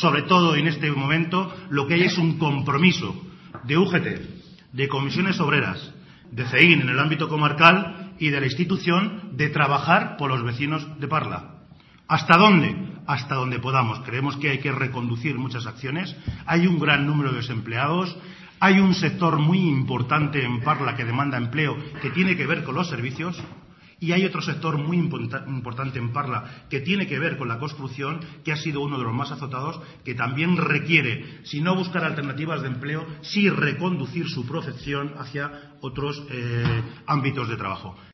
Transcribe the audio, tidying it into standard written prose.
sobre todo en este momento, lo que hay es un compromiso de UGT, de comisiones obreras, de CEIN en el ámbito comarcal y de la institución de trabajar por los vecinos de Parla. ¿Hasta dónde? Hasta donde podamos. Creemos que hay que reconducir muchas acciones. Hay un gran número de desempleados. Hay un sector muy importante en Parla que demanda empleo que tiene que ver con los servicios. Y hay otro sector muy importante en Parla que tiene que ver con la construcción, que ha sido uno de los más azotados, que también requiere, si no buscar alternativas de empleo, sí reconducir su profesión hacia otros ámbitos de trabajo.